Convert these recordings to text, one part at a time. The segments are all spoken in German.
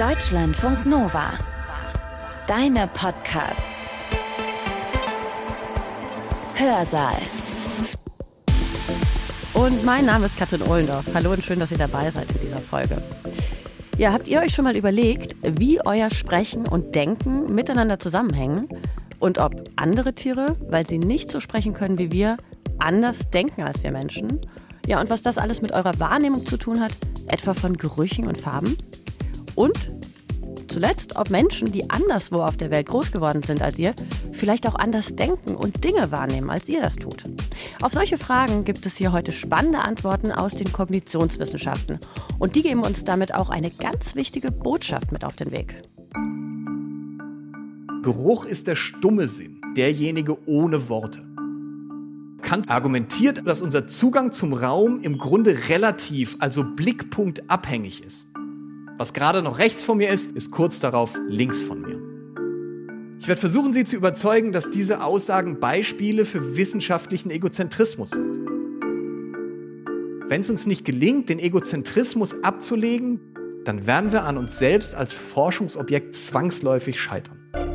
Deutschlandfunk Nova. Deine Podcasts. Hörsaal. Und mein Name ist Katrin Ohlendorf. Hallo und schön, dass ihr dabei seid in dieser Folge. Ja, habt ihr euch schon mal überlegt, wie euer Sprechen und Denken miteinander zusammenhängen? Und ob andere Tiere, weil sie nicht so sprechen können wie wir, anders denken als wir Menschen? Ja, und was das alles mit eurer Wahrnehmung zu tun hat, etwa von Gerüchen und Farben? Und zuletzt, ob Menschen, die anderswo auf der Welt groß geworden sind als ihr, vielleicht auch anders denken und Dinge wahrnehmen, als ihr das tut. Auf solche Fragen gibt es hier heute spannende Antworten aus den Kognitionswissenschaften. Und die geben uns damit auch eine ganz wichtige Botschaft mit auf den Weg. Geruch ist der stumme Sinn, derjenige ohne Worte. Kant argumentiert, dass unser Zugang zum Raum im Grunde relativ, also blickpunktabhängig ist. Was gerade noch rechts von mir ist kurz darauf links von mir. Ich werde versuchen, Sie zu überzeugen, dass diese Aussagen Beispiele für wissenschaftlichen Egozentrismus sind. Wenn es uns nicht gelingt, den Egozentrismus abzulegen, dann werden wir an uns selbst als Forschungsobjekt zwangsläufig scheitern.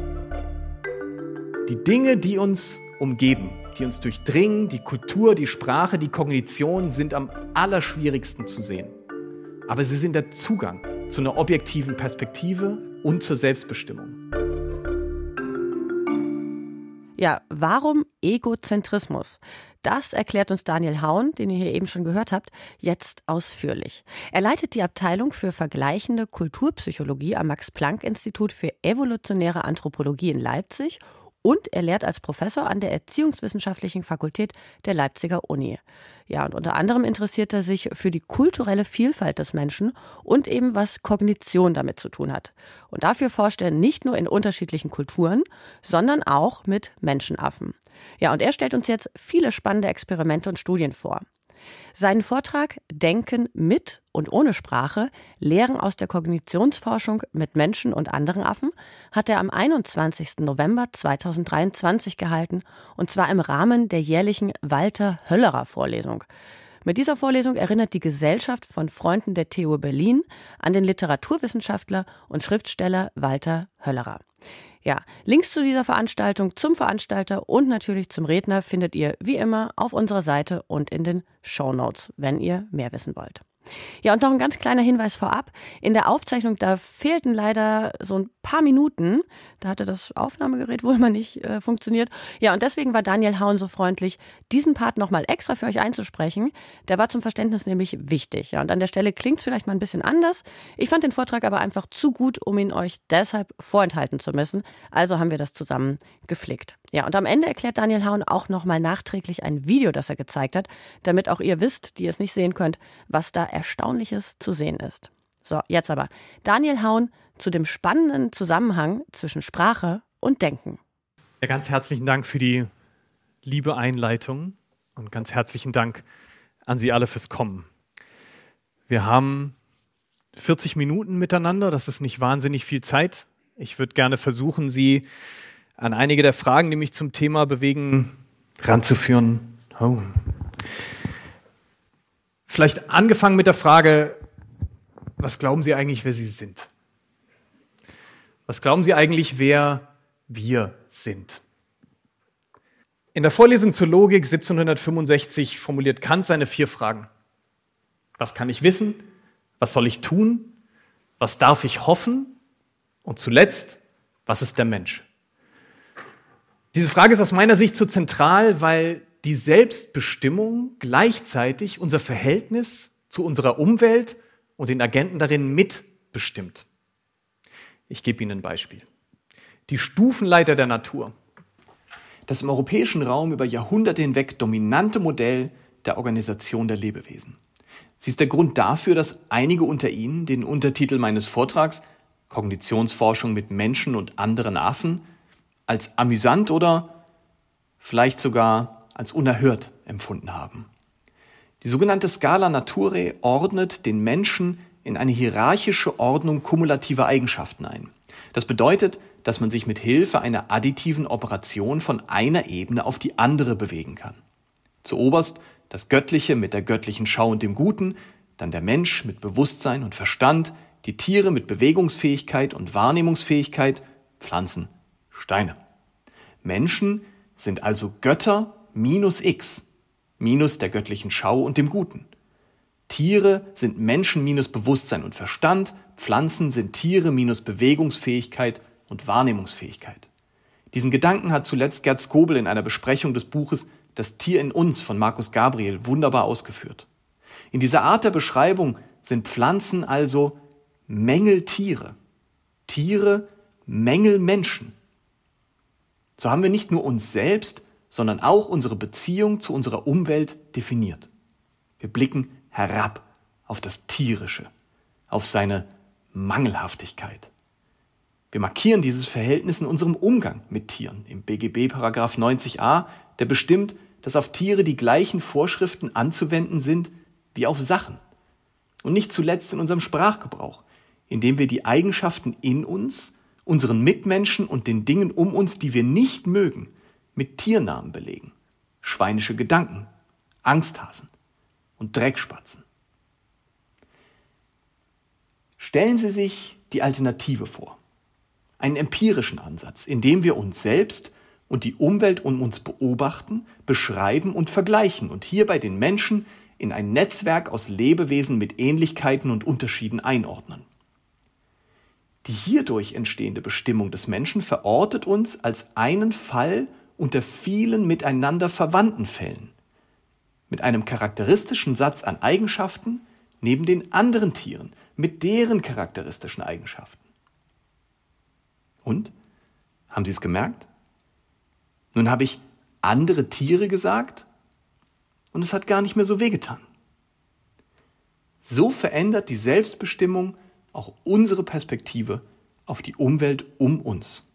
Die Dinge, die uns umgeben, die uns durchdringen, die Kultur, die Sprache, die Kognition, sind am allerschwierigsten zu sehen. Aber sie sind der Zugang zu einer objektiven Perspektive und zur Selbstbestimmung. Ja, warum Egozentrismus? Das erklärt uns Daniel Haun, den ihr hier eben schon gehört habt, jetzt ausführlich. Er leitet die Abteilung für vergleichende Kulturpsychologie am Max-Planck-Institut für evolutionäre Anthropologie in Leipzig und er lehrt als Professor an der Erziehungswissenschaftlichen Fakultät der Leipziger Uni. Ja, und unter anderem interessiert er sich für die kulturelle Vielfalt des Menschen und eben was Kognition damit zu tun hat. Und dafür forscht er nicht nur in unterschiedlichen Kulturen, sondern auch mit Menschenaffen. Ja, und er stellt uns jetzt viele spannende Experimente und Studien vor. Seinen Vortrag Denken mit und ohne Sprache, Lehren aus der Kognitionsforschung mit Menschen und anderen Affen hat er am 21. November 2023 gehalten, und zwar im Rahmen der jährlichen Walter-Höllerer-Vorlesung. Mit dieser Vorlesung erinnert die Gesellschaft von Freunden der TU Berlin an den Literaturwissenschaftler und Schriftsteller Walter Höllerer. Ja, Links zu dieser Veranstaltung, zum Veranstalter und natürlich zum Redner findet ihr wie immer auf unserer Seite und in den Shownotes, wenn ihr mehr wissen wollt. Ja, und noch ein ganz kleiner Hinweis vorab. In der Aufzeichnung, da fehlten leider so ein paar Minuten. Da hatte das Aufnahmegerät wohl mal nicht funktioniert. Ja, und deswegen war Daniel Haun so freundlich, diesen Part nochmal extra für euch einzusprechen. Der war zum Verständnis nämlich wichtig. Ja, und an der Stelle klingt es vielleicht mal ein bisschen anders. Ich fand den Vortrag aber einfach zu gut, um ihn euch deshalb vorenthalten zu müssen. Also haben wir das zusammen geflickt. Ja, und am Ende erklärt Daniel Haun auch nochmal nachträglich ein Video, das er gezeigt hat, damit auch ihr wisst, die es nicht sehen könnt, was da Erstaunliches zu sehen ist. So, jetzt aber Daniel Haun zu dem spannenden Zusammenhang zwischen Sprache und Denken. Ja, ganz herzlichen Dank für die liebe Einleitung und ganz herzlichen Dank an Sie alle fürs Kommen. Wir haben 40 Minuten miteinander, das ist nicht wahnsinnig viel Zeit. Ich würde gerne versuchen, Sie an einige der Fragen, die mich zum Thema bewegen, ranzuführen. Oh. Vielleicht angefangen mit der Frage, was glauben Sie eigentlich, wer Sie sind? Was glauben Sie eigentlich, wer wir sind? In der Vorlesung zur Logik 1765 formuliert Kant seine 4 Fragen. Was kann ich wissen? Was soll ich tun? Was darf ich hoffen? Und zuletzt, was ist der Mensch? Diese Frage ist aus meiner Sicht so zentral, weil die Selbstbestimmung gleichzeitig unser Verhältnis zu unserer Umwelt und den Agenten darin mitbestimmt. Ich gebe Ihnen ein Beispiel. Die Stufenleiter der Natur. Das im europäischen Raum über Jahrhunderte hinweg dominante Modell der Organisation der Lebewesen. Sie ist der Grund dafür, dass einige unter Ihnen den Untertitel meines Vortrags Kognitionsforschung mit Menschen und anderen Affen als amüsant oder vielleicht sogar als unerhört empfunden haben. Die sogenannte Scala Naturae ordnet den Menschen in eine hierarchische Ordnung kumulativer Eigenschaften ein. Das bedeutet, dass man sich mit Hilfe einer additiven Operation von einer Ebene auf die andere bewegen kann. Zuoberst das Göttliche mit der göttlichen Schau und dem Guten, dann der Mensch mit Bewusstsein und Verstand, Die Tiere mit Bewegungsfähigkeit und Wahrnehmungsfähigkeit, Pflanzen, Steine. Menschen sind also Götter minus X, minus der göttlichen Schau und dem Guten. Tiere sind Menschen minus Bewusstsein und Verstand, Pflanzen sind Tiere minus Bewegungsfähigkeit und Wahrnehmungsfähigkeit. Diesen Gedanken hat zuletzt Gerd Skobel in einer Besprechung des Buches Das Tier in uns von Markus Gabriel wunderbar ausgeführt. In dieser Art der Beschreibung sind Pflanzen also Mängeltiere, Tiere Mängelmenschen. So haben wir nicht nur uns selbst, sondern auch unsere Beziehung zu unserer Umwelt definiert. Wir blicken herab auf das Tierische, auf seine Mangelhaftigkeit. Wir markieren dieses Verhältnis in unserem Umgang mit Tieren. Im BGB § 90a, der bestimmt, dass auf Tiere die gleichen Vorschriften anzuwenden sind wie auf Sachen. Und nicht zuletzt in unserem Sprachgebrauch, indem wir die Eigenschaften in uns, unseren Mitmenschen und den Dingen um uns, die wir nicht mögen, mit Tiernamen belegen. Schweinische Gedanken, Angsthasen und Dreckspatzen. Stellen Sie sich die Alternative vor. Einen empirischen Ansatz, in dem wir uns selbst und die Umwelt um uns beobachten, beschreiben und vergleichen und hierbei den Menschen in ein Netzwerk aus Lebewesen mit Ähnlichkeiten und Unterschieden einordnen. Die hierdurch entstehende Bestimmung des Menschen verortet uns als einen Fall unter vielen miteinander verwandten Fällen, mit einem charakteristischen Satz an Eigenschaften neben den anderen Tieren, mit deren charakteristischen Eigenschaften. Und? Haben Sie es gemerkt? Nun habe ich andere Tiere gesagt und es hat gar nicht mehr so wehgetan. So verändert die Selbstbestimmung auch unsere Perspektive auf die Umwelt um uns.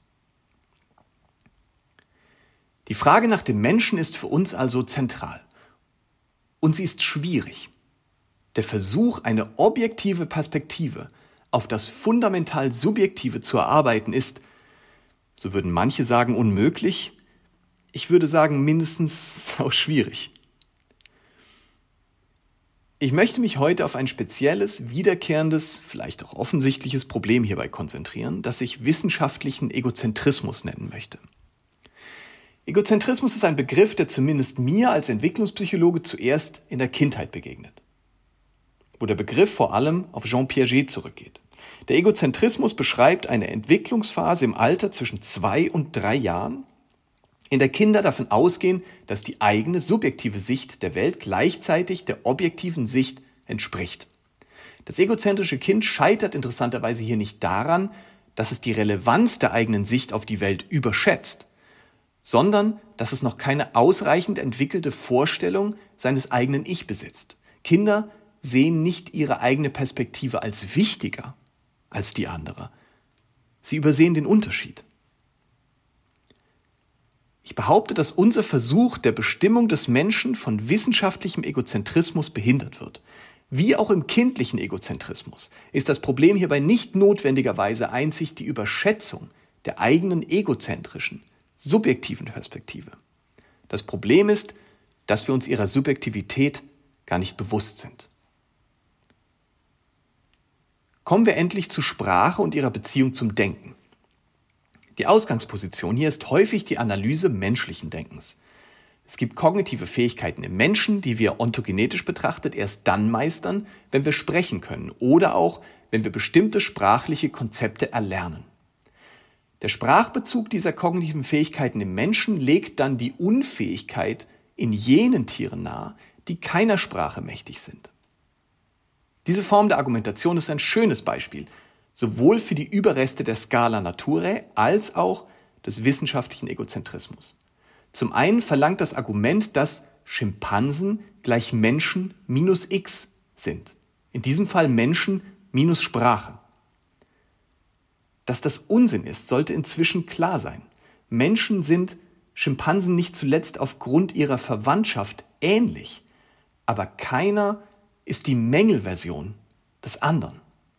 Die Frage nach dem Menschen ist für uns also zentral. Und sie ist schwierig. Der Versuch, eine objektive Perspektive auf das fundamental Subjektive zu erarbeiten, ist, so würden manche sagen, unmöglich. Ich würde sagen, mindestens auch schwierig. Ich möchte mich heute auf ein spezielles, wiederkehrendes, vielleicht auch offensichtliches Problem hierbei konzentrieren, das ich wissenschaftlichen Egozentrismus nennen möchte. Egozentrismus ist ein Begriff, der zumindest mir als Entwicklungspsychologe zuerst in der Kindheit begegnet, wo der Begriff vor allem auf Jean Piaget zurückgeht. Der Egozentrismus beschreibt eine Entwicklungsphase im Alter zwischen 2 und 3 Jahren, in der Kinder davon ausgehen, dass die eigene subjektive Sicht der Welt gleichzeitig der objektiven Sicht entspricht. Das egozentrische Kind scheitert interessanterweise hier nicht daran, dass es die Relevanz der eigenen Sicht auf die Welt überschätzt, sondern dass es noch keine ausreichend entwickelte Vorstellung seines eigenen Ich besitzt. Kinder sehen nicht ihre eigene Perspektive als wichtiger als die andere. Sie übersehen den Unterschied. Ich behaupte, dass unser Versuch der Bestimmung des Menschen von wissenschaftlichem Egozentrismus behindert wird. Wie auch im kindlichen Egozentrismus ist das Problem hierbei nicht notwendigerweise einzig die Überschätzung der eigenen egozentrischen, subjektiven Perspektive. Das Problem ist, dass wir uns ihrer Subjektivität gar nicht bewusst sind. Kommen wir endlich zur Sprache und ihrer Beziehung zum Denken. Die Ausgangsposition hier ist häufig die Analyse menschlichen Denkens. Es gibt kognitive Fähigkeiten im Menschen, die wir ontogenetisch betrachtet erst dann meistern, wenn wir sprechen können oder auch, wenn wir bestimmte sprachliche Konzepte erlernen. Der Sprachbezug dieser kognitiven Fähigkeiten im Menschen legt dann die Unfähigkeit in jenen Tieren nahe, die keiner Sprache mächtig sind. Diese Form der Argumentation ist ein schönes Beispiel, sowohl für die Überreste der Scala Naturae als auch des wissenschaftlichen Egozentrismus. Zum einen verlangt das Argument, dass Schimpansen gleich Menschen minus X sind. In diesem Fall Menschen minus Sprache. Dass das Unsinn ist, sollte inzwischen klar sein. Menschen sind Schimpansen nicht zuletzt aufgrund ihrer Verwandtschaft ähnlich, aber keiner ist die Mängelversion des anderen.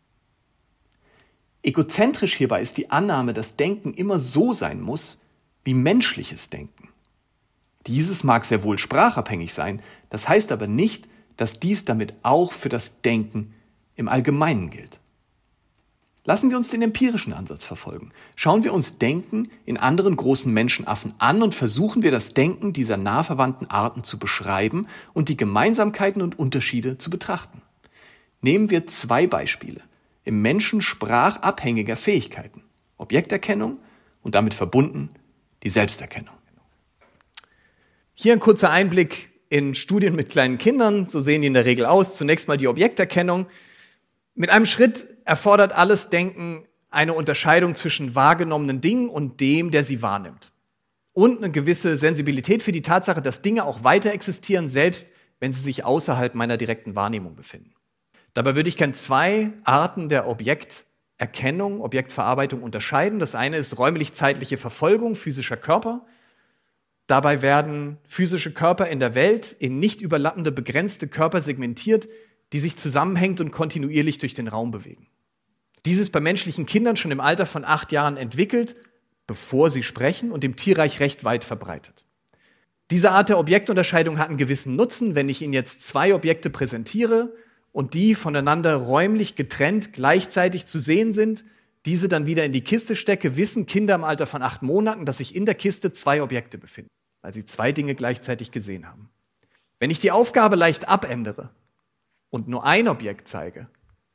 Egozentrisch hierbei ist die Annahme, dass Denken immer so sein muss wie menschliches Denken. Dieses mag sehr wohl sprachabhängig sein, das heißt aber nicht, dass dies damit auch für das Denken im Allgemeinen gilt. Lassen wir uns den empirischen Ansatz verfolgen. Schauen wir uns Denken in anderen großen Menschenaffen an und versuchen wir das Denken dieser nah verwandten Arten zu beschreiben und die Gemeinsamkeiten und Unterschiede zu betrachten. Nehmen wir 2 Beispiele im Menschen sprachabhängiger Fähigkeiten: Objekterkennung und damit verbunden die Selbsterkennung. Hier ein kurzer Einblick in Studien mit kleinen Kindern. So sehen die in der Regel aus. Zunächst mal die Objekterkennung. Mit einem Schritt erfordert alles Denken eine Unterscheidung zwischen wahrgenommenen Dingen und dem, der sie wahrnimmt. Und eine gewisse Sensibilität für die Tatsache, dass Dinge auch weiter existieren, selbst wenn sie sich außerhalb meiner direkten Wahrnehmung befinden. Dabei würde ich gerne 2 Arten der Objekterkennung, Objektverarbeitung unterscheiden. Das eine ist räumlich-zeitliche Verfolgung physischer Körper. Dabei werden physische Körper in der Welt in nicht überlappende, begrenzte Körper segmentiert, die sich zusammenhängend und kontinuierlich durch den Raum bewegen. Dies ist bei menschlichen Kindern schon im Alter von 8 Jahren entwickelt, bevor sie sprechen, und im Tierreich recht weit verbreitet. Diese Art der Objektunterscheidung hat einen gewissen Nutzen. Wenn ich Ihnen jetzt 2 Objekte präsentiere und die voneinander räumlich getrennt gleichzeitig zu sehen sind, diese dann wieder in die Kiste stecke, wissen Kinder im Alter von 8 Monaten, dass sich in der Kiste 2 Objekte befinden, weil sie 2 Dinge gleichzeitig gesehen haben. Wenn ich die Aufgabe leicht abändere und nur ein Objekt zeige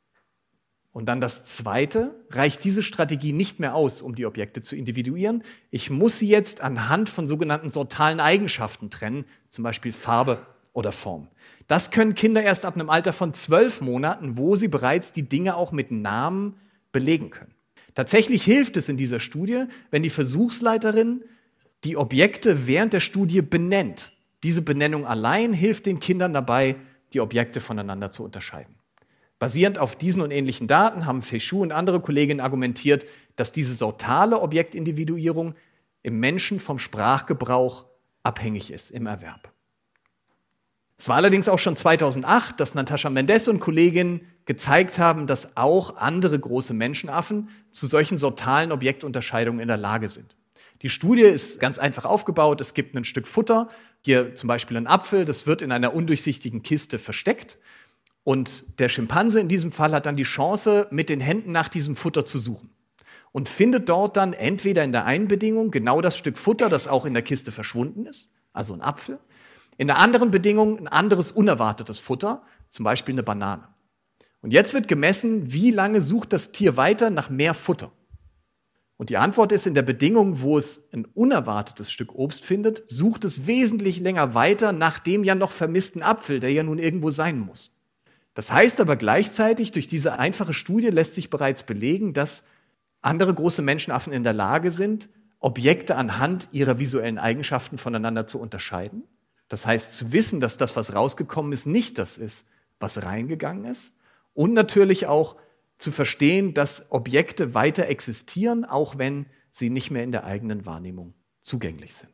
und dann das zweite, reicht diese Strategie nicht mehr aus, um die Objekte zu individuieren. Ich muss sie jetzt anhand von sogenannten sortalen Eigenschaften trennen, zum Beispiel Farbe oder Form. Das können Kinder erst ab einem Alter von 12 Monaten, wo sie bereits die Dinge auch mit Namen belegen können. Tatsächlich hilft es in dieser Studie, wenn die Versuchsleiterin die Objekte während der Studie benennt. Diese Benennung allein hilft den Kindern dabei, die Objekte voneinander zu unterscheiden. Basierend auf diesen und ähnlichen Daten haben Féchou und andere Kolleginnen argumentiert, dass diese sortale Objektindividuierung im Menschen vom Sprachgebrauch abhängig ist im Erwerb. Es war allerdings auch schon 2008, dass Natascha Mendez und Kolleginnen gezeigt haben, dass auch andere große Menschenaffen zu solchen sortalen Objektunterscheidungen in der Lage sind. Die Studie ist ganz einfach aufgebaut. Es gibt ein Stück Futter, hier zum Beispiel ein Apfel, das wird in einer undurchsichtigen Kiste versteckt. Und der Schimpanse in diesem Fall hat dann die Chance, mit den Händen nach diesem Futter zu suchen. Und findet dort dann entweder in der einen Bedingung genau das Stück Futter, das auch in der Kiste verschwunden ist, also ein Apfel. In der anderen Bedingung ein anderes unerwartetes Futter, zum Beispiel eine Banane. Und jetzt wird gemessen, wie lange sucht das Tier weiter nach mehr Futter. Und die Antwort ist, in der Bedingung, wo es ein unerwartetes Stück Obst findet, sucht es wesentlich länger weiter nach dem ja noch vermissten Apfel, der ja nun irgendwo sein muss. Das heißt aber gleichzeitig, durch diese einfache Studie lässt sich bereits belegen, dass andere große Menschenaffen in der Lage sind, Objekte anhand ihrer visuellen Eigenschaften voneinander zu unterscheiden. Das heißt, zu wissen, dass das, was rausgekommen ist, nicht das ist, was reingegangen ist. Und natürlich auch zu verstehen, dass Objekte weiter existieren, auch wenn sie nicht mehr in der eigenen Wahrnehmung zugänglich sind.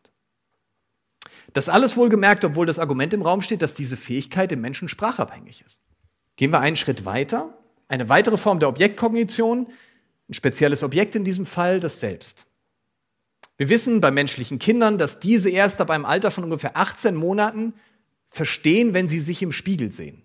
Das alles wohlgemerkt, obwohl das Argument im Raum steht, dass diese Fähigkeit im Menschen sprachabhängig ist. Gehen wir einen Schritt weiter. Eine weitere Form der Objektkognition, ein spezielles Objekt in diesem Fall, das Selbst. Wir wissen bei menschlichen Kindern, dass diese erst ab einem Alter von ungefähr 18 Monaten verstehen, wenn sie sich im Spiegel sehen.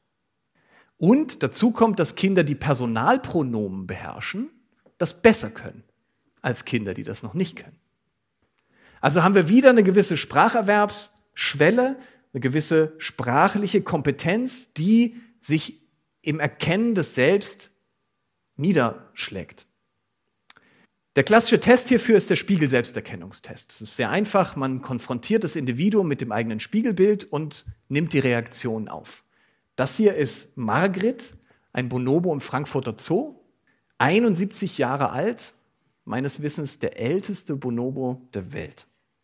Und dazu kommt, dass Kinder, die Personalpronomen beherrschen, das besser können als Kinder, die das noch nicht können. Also haben wir wieder eine gewisse Spracherwerbsschwelle, eine gewisse sprachliche Kompetenz, die sich im Erkennen des Selbst niederschlägt. Der klassische Test hierfür ist der Spiegel-Selbsterkennungstest. Es ist sehr einfach, man konfrontiert das Individuum mit dem eigenen Spiegelbild und nimmt die Reaktion auf. Das hier ist Margrit, ein Bonobo im Frankfurter Zoo, 71 Jahre alt, meines Wissens der älteste Bonobo der Welt.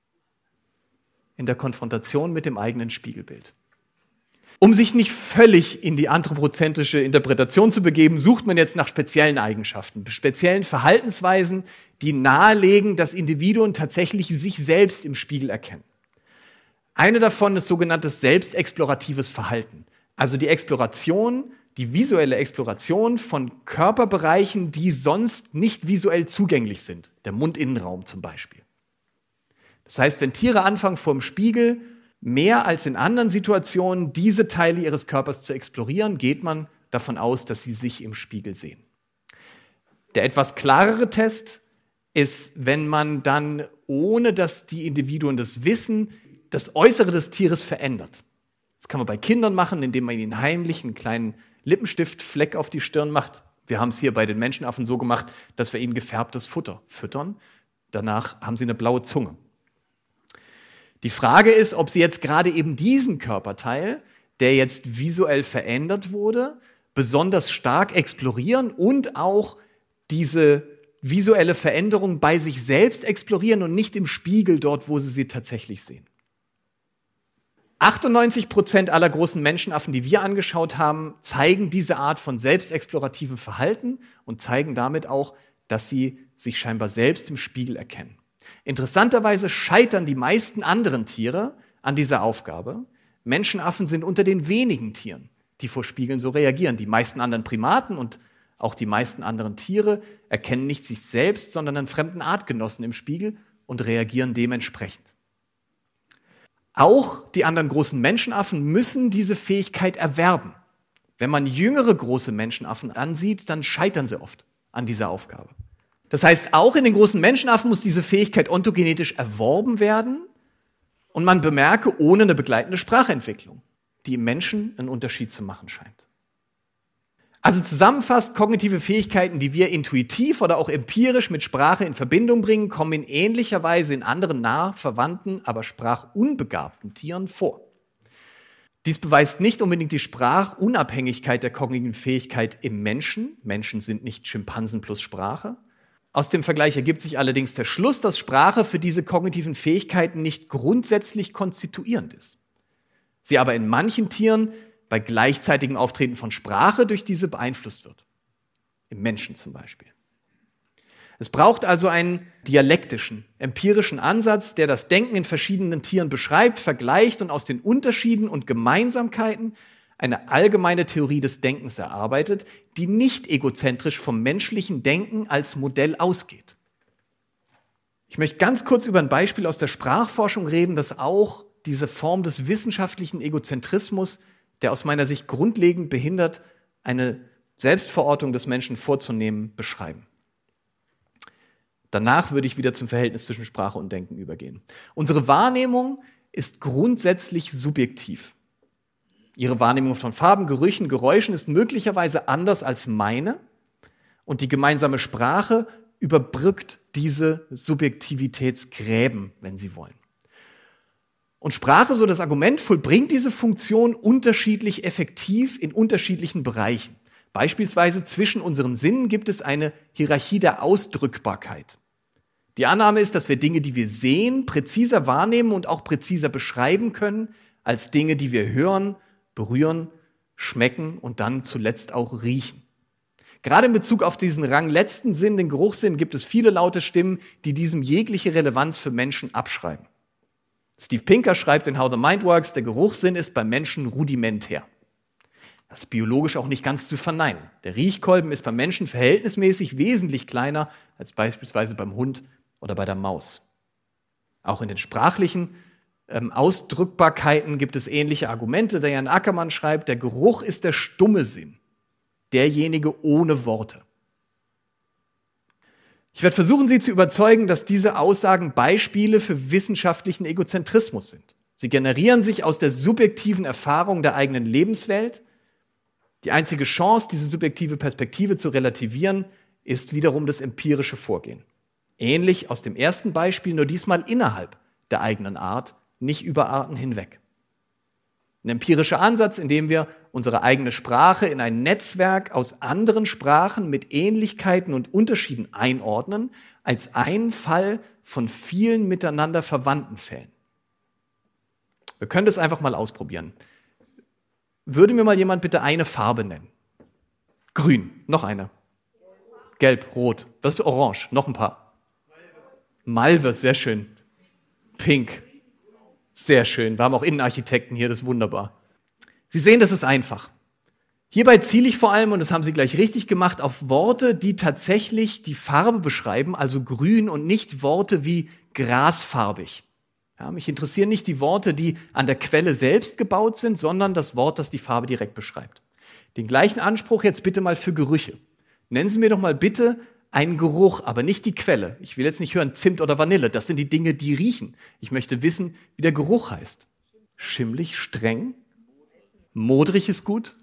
In der Konfrontation mit dem eigenen Spiegelbild. Um sich nicht völlig in die anthropozentrische Interpretation zu begeben, sucht man jetzt nach speziellen Eigenschaften, speziellen Verhaltensweisen, die nahelegen, dass Individuen tatsächlich sich selbst im Spiegel erkennen. Eine davon ist sogenanntes selbstexploratives Verhalten. Also die Exploration, die visuelle Exploration von Körperbereichen, die sonst nicht visuell zugänglich sind. Der Mundinnenraum zum Beispiel. Das heißt, wenn Tiere anfangen, vor dem Spiegel mehr als in anderen Situationen diese Teile ihres Körpers zu explorieren, geht man davon aus, dass sie sich im Spiegel sehen. Der etwas klarere Test ist, wenn man dann, ohne dass die Individuen das wissen, das Äußere des Tieres verändert. Das kann man bei Kindern machen, indem man ihnen heimlich einen kleinen Lippenstiftfleck auf die Stirn macht. Wir haben es hier bei den Menschenaffen so gemacht, dass wir ihnen gefärbtes Futter füttern. Danach haben sie eine blaue Zunge. Die Frage ist, ob sie jetzt gerade eben diesen Körperteil, der jetzt visuell verändert wurde, besonders stark explorieren und auch diese visuelle Veränderung bei sich selbst explorieren und nicht im Spiegel dort, wo sie tatsächlich sehen. 98% aller großen Menschenaffen, die wir angeschaut haben, zeigen diese Art von selbstexplorativem Verhalten und zeigen damit auch, dass sie sich scheinbar selbst im Spiegel erkennen. Interessanterweise scheitern die meisten anderen Tiere an dieser Aufgabe. Menschenaffen sind unter den wenigen Tieren, die vor Spiegeln so reagieren. Die meisten anderen Primaten und auch die meisten anderen Tiere erkennen nicht sich selbst, sondern einen fremden Artgenossen im Spiegel und reagieren dementsprechend. Auch die anderen großen Menschenaffen müssen diese Fähigkeit erwerben. Wenn man jüngere große Menschenaffen ansieht, dann scheitern sie oft an dieser Aufgabe. Das heißt, auch in den großen Menschenaffen muss diese Fähigkeit ontogenetisch erworben werden und man bemerke, ohne eine begleitende Sprachentwicklung, die im Menschen einen Unterschied zu machen scheint. Also zusammenfasst, kognitive Fähigkeiten, die wir intuitiv oder auch empirisch mit Sprache in Verbindung bringen, kommen in ähnlicher Weise in anderen nah verwandten, aber sprachunbegabten Tieren vor. Dies beweist nicht unbedingt die Sprachunabhängigkeit der kognitiven Fähigkeit im Menschen. Menschen sind nicht Schimpansen plus Sprache. Aus dem Vergleich ergibt sich allerdings der Schluss, dass Sprache für diese kognitiven Fähigkeiten nicht grundsätzlich konstituierend ist. Sie aber in manchen Tieren bei gleichzeitigem Auftreten von Sprache durch diese beeinflusst wird. Im Menschen zum Beispiel. Es braucht also einen dialektischen, empirischen Ansatz, der das Denken in verschiedenen Tieren beschreibt, vergleicht und aus den Unterschieden und Gemeinsamkeiten eine allgemeine Theorie des Denkens erarbeitet, die nicht egozentrisch vom menschlichen Denken als Modell ausgeht. Ich möchte ganz kurz über ein Beispiel aus der Sprachforschung reden, das auch diese Form des wissenschaftlichen Egozentrismus, der aus meiner Sicht grundlegend behindert, eine Selbstverortung des Menschen vorzunehmen, beschreiben. Danach würde ich wieder zum Verhältnis zwischen Sprache und Denken übergehen. Unsere Wahrnehmung ist grundsätzlich subjektiv. Ihre Wahrnehmung von Farben, Gerüchen, Geräuschen ist möglicherweise anders als meine und die gemeinsame Sprache überbrückt diese Subjektivitätsgräben, wenn Sie wollen. Und Sprache, so das Argument, vollbringt diese Funktion unterschiedlich effektiv in unterschiedlichen Bereichen. Beispielsweise zwischen unseren Sinnen gibt es eine Hierarchie der Ausdrückbarkeit. Die Annahme ist, dass wir Dinge, die wir sehen, präziser wahrnehmen und auch präziser beschreiben können, als Dinge, die wir hören, berühren, schmecken und dann zuletzt auch riechen. Gerade in Bezug auf diesen rangletzten Sinn, den Geruchssinn, gibt es viele laute Stimmen, die diesem jegliche Relevanz für Menschen abschreiben. Steve Pinker schreibt in How the Mind Works, der Geruchssinn ist beim Menschen rudimentär. Das ist biologisch auch nicht ganz zu verneinen. Der Riechkolben ist beim Menschen verhältnismäßig wesentlich kleiner als beispielsweise beim Hund oder bei der Maus. Auch in den sprachlichen Ausdrückbarkeiten gibt es ähnliche Argumente. Diane Ackermann schreibt, der Geruch ist der stumme Sinn, derjenige ohne Worte. Ich werde versuchen, Sie zu überzeugen, dass diese Aussagen Beispiele für wissenschaftlichen Egozentrismus sind. Sie generieren sich aus der subjektiven Erfahrung der eigenen Lebenswelt. Die einzige Chance, diese subjektive Perspektive zu relativieren, ist wiederum das empirische Vorgehen. Ähnlich aus dem ersten Beispiel, nur diesmal innerhalb der eigenen Art, nicht über Arten hinweg. Ein empirischer Ansatz, in dem wir unsere eigene Sprache in ein Netzwerk aus anderen Sprachen mit Ähnlichkeiten und Unterschieden einordnen, als einen Fall von vielen miteinander verwandten Fällen. Wir können das einfach mal ausprobieren. Würde mir mal jemand bitte eine Farbe nennen? Grün, noch eine. Gelb, rot, was ist orange? Noch ein paar. Malve, sehr schön. Pink, sehr schön. Wir haben auch Innenarchitekten hier, das ist wunderbar. Sie sehen, das ist einfach. Hierbei ziele ich vor allem, und das haben Sie gleich richtig gemacht, auf Worte, die tatsächlich die Farbe beschreiben, also grün, und nicht Worte wie grasfarbig. Ja, mich interessieren nicht die Worte, die an der Quelle selbst gebaut sind, sondern das Wort, das die Farbe direkt beschreibt. Den gleichen Anspruch jetzt bitte mal für Gerüche. Nennen Sie mir doch mal bitte einen Geruch, aber nicht die Quelle. Ich will jetzt nicht hören Zimt oder Vanille, das sind die Dinge, die riechen. Ich möchte wissen, wie der Geruch heißt. Schimmlig, streng, modrig ist gut.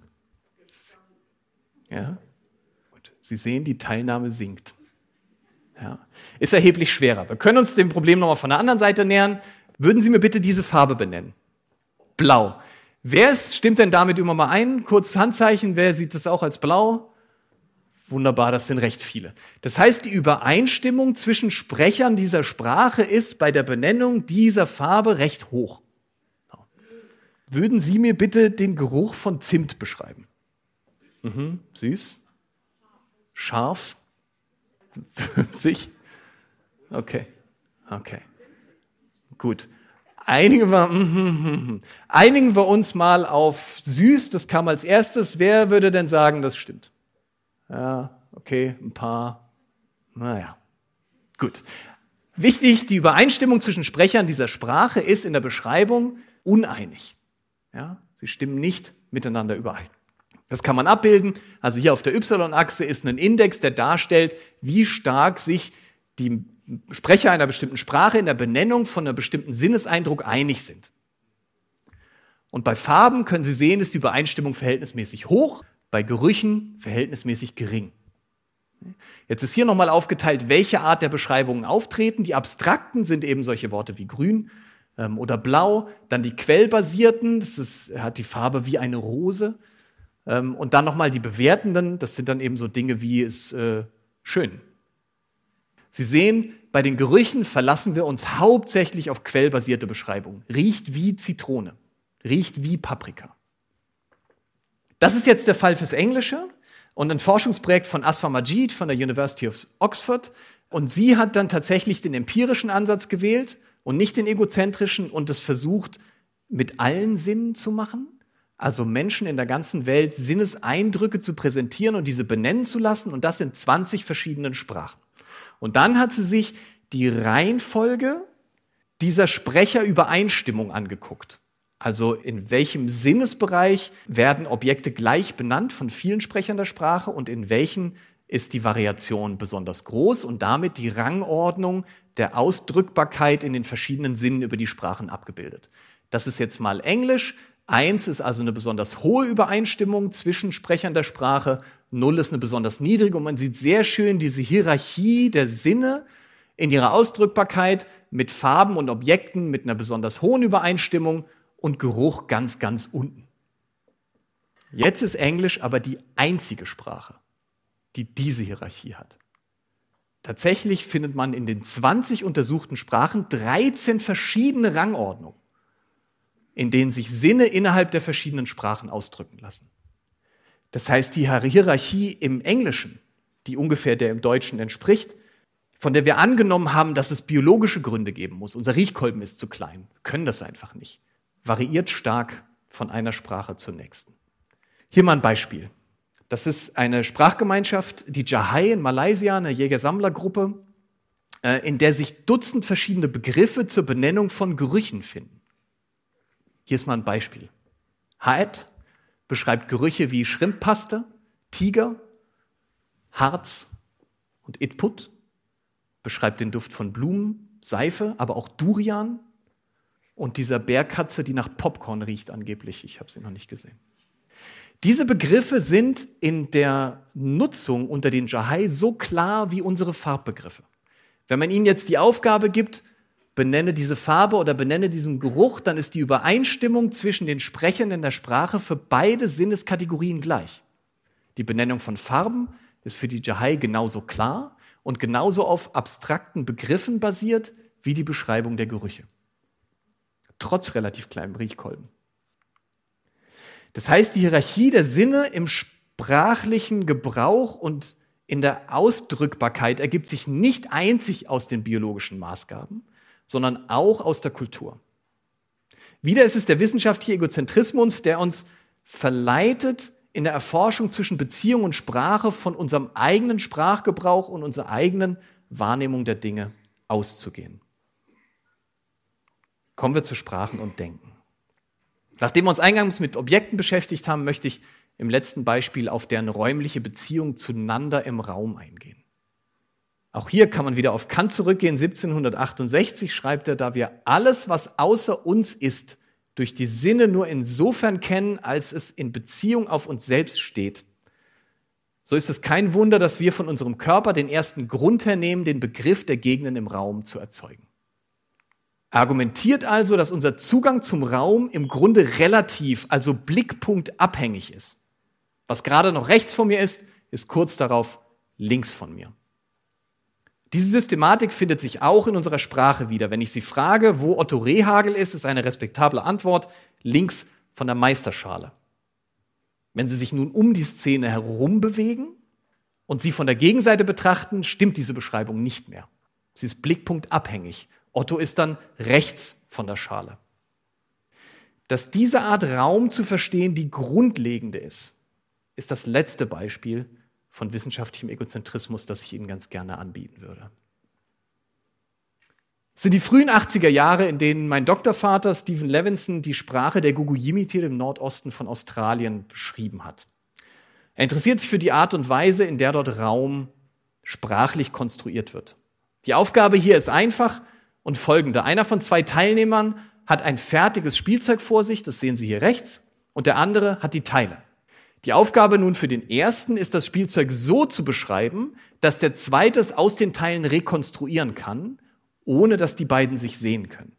Ja. Und Sie sehen, die Teilnahme sinkt. Ja. Ist erheblich schwerer. Wir können uns dem Problem nochmal von der anderen Seite nähern. Würden Sie mir bitte diese Farbe benennen? Blau. Stimmt denn damit immer mal ein? Kurzes Handzeichen, wer sieht das auch als blau? Wunderbar, das sind recht viele. Das heißt, die Übereinstimmung zwischen Sprechern dieser Sprache ist bei der Benennung dieser Farbe recht hoch. Würden Sie mir bitte den Geruch von Zimt beschreiben? Süß? Scharf? Sich? Okay. Gut. Einigen wir uns mal auf süß, das kam als erstes. Wer würde denn sagen, das stimmt? Ja, okay, ein paar. Naja, gut. Wichtig, die Übereinstimmung zwischen Sprechern dieser Sprache ist in der Beschreibung uneinig. Ja, sie stimmen nicht miteinander überein. Das kann man abbilden. Also hier auf der Y-Achse ist ein Index, der darstellt, wie stark sich die Sprecher einer bestimmten Sprache in der Benennung von einem bestimmten Sinneseindruck einig sind. Und bei Farben können Sie sehen, ist die Übereinstimmung verhältnismäßig hoch, bei Gerüchen verhältnismäßig gering. Jetzt ist hier nochmal aufgeteilt, welche Art der Beschreibungen auftreten. Die abstrakten sind eben solche Worte wie grün oder blau. Dann die quellbasierten, hat die Farbe wie eine Rose. Und dann nochmal die bewertenden, das sind dann eben so Dinge wie schön. Sie sehen, bei den Gerüchen verlassen wir uns hauptsächlich auf quellbasierte Beschreibungen. Riecht wie Zitrone, riecht wie Paprika. Das ist jetzt der Fall fürs Englische und ein Forschungsprojekt von Asfa Majid von der University of Oxford. Und sie hat dann tatsächlich den empirischen Ansatz gewählt und nicht den egozentrischen und es versucht, mit allen Sinnen zu machen. Also Menschen in der ganzen Welt Sinneseindrücke zu präsentieren und diese benennen zu lassen und das in 20 verschiedenen Sprachen. Und dann hat sie sich die Reihenfolge dieser Sprecherübereinstimmung angeguckt. Also in welchem Sinnesbereich werden Objekte gleich benannt von vielen Sprechern der Sprache und in welchen ist die Variation besonders groß und damit die Rangordnung der Ausdrückbarkeit in den verschiedenen Sinnen über die Sprachen abgebildet. Das ist jetzt mal Englisch. 1 ist also eine besonders hohe Übereinstimmung zwischen Sprechern der Sprache, 0 ist eine besonders niedrige und man sieht sehr schön diese Hierarchie der Sinne in ihrer Ausdrückbarkeit mit Farben und Objekten mit einer besonders hohen Übereinstimmung und Geruch ganz, ganz unten. Jetzt ist Englisch aber die einzige Sprache, die diese Hierarchie hat. Tatsächlich findet man in den 20 untersuchten Sprachen 13 verschiedene Rangordnungen, in denen sich Sinne innerhalb der verschiedenen Sprachen ausdrücken lassen. Das heißt, die Hierarchie im Englischen, die ungefähr der im Deutschen entspricht, von der wir angenommen haben, dass es biologische Gründe geben muss. Unser Riechkolben ist zu klein. Wir können das einfach nicht. Variiert stark von einer Sprache zur nächsten. Hier mal ein Beispiel. Das ist eine Sprachgemeinschaft, die Jahai in Malaysia, eine Jäger-Sammler-Gruppe, in der sich Dutzend verschiedene Begriffe zur Benennung von Gerüchen finden. Hier ist mal ein Beispiel. Haet beschreibt Gerüche wie Schrimppaste, Tiger, Harz und Itput, beschreibt den Duft von Blumen, Seife, aber auch Durian und dieser Bärkatze, die nach Popcorn riecht angeblich. Ich habe sie noch nicht gesehen. Diese Begriffe sind in der Nutzung unter den Jahai so klar wie unsere Farbbegriffe. Wenn man ihnen jetzt die Aufgabe gibt, benenne diese Farbe oder benenne diesen Geruch, dann ist die Übereinstimmung zwischen den Sprechern in der Sprache für beide Sinneskategorien gleich. Die Benennung von Farben ist für die Jahai genauso klar und genauso auf abstrakten Begriffen basiert wie die Beschreibung der Gerüche. Trotz relativ kleinem Riechkolben. Das heißt, die Hierarchie der Sinne im sprachlichen Gebrauch und in der Ausdrückbarkeit ergibt sich nicht einzig aus den biologischen Maßgaben, sondern auch aus der Kultur. Wieder ist es der wissenschaftliche Egozentrismus, der uns verleitet, in der Erforschung zwischen Beziehung und Sprache von unserem eigenen Sprachgebrauch und unserer eigenen Wahrnehmung der Dinge auszugehen. Kommen wir zu Sprachen und Denken. Nachdem wir uns eingangs mit Objekten beschäftigt haben, möchte ich im letzten Beispiel auf deren räumliche Beziehung zueinander im Raum eingehen. Auch hier kann man wieder auf Kant zurückgehen. 1768 schreibt er, da wir alles, was außer uns ist, durch die Sinne nur insofern kennen, als es in Beziehung auf uns selbst steht. So ist es kein Wunder, dass wir von unserem Körper den ersten Grund hernehmen, den Begriff der Gegenden im Raum zu erzeugen. Er argumentiert also, dass unser Zugang zum Raum im Grunde relativ, also blickpunktabhängig ist. Was gerade noch rechts von mir ist kurz darauf links von mir. Diese Systematik findet sich auch in unserer Sprache wieder. Wenn ich Sie frage, wo Otto Rehhagel ist eine respektable Antwort links von der Meisterschale. Wenn Sie sich nun um die Szene herum bewegen und sie von der Gegenseite betrachten, stimmt diese Beschreibung nicht mehr. Sie ist blickpunktabhängig. Otto ist dann rechts von der Schale. Dass diese Art Raum zu verstehen die grundlegende ist das letzte Beispiel von wissenschaftlichem Egozentrismus, das ich Ihnen ganz gerne anbieten würde. Es sind die frühen 80er Jahre, in denen mein Doktorvater Stephen Levinson die Sprache der Gugu-Yimithirr im Nordosten von Australien beschrieben hat. Er interessiert sich für die Art und Weise, in der dort Raum sprachlich konstruiert wird. Die Aufgabe hier ist einfach und folgende. Einer von 2 Teilnehmern hat ein fertiges Spielzeug vor sich, das sehen Sie hier rechts, und der andere hat die Teile. Die Aufgabe nun für den ersten ist, das Spielzeug so zu beschreiben, dass der zweite es aus den Teilen rekonstruieren kann, ohne dass die beiden sich sehen können.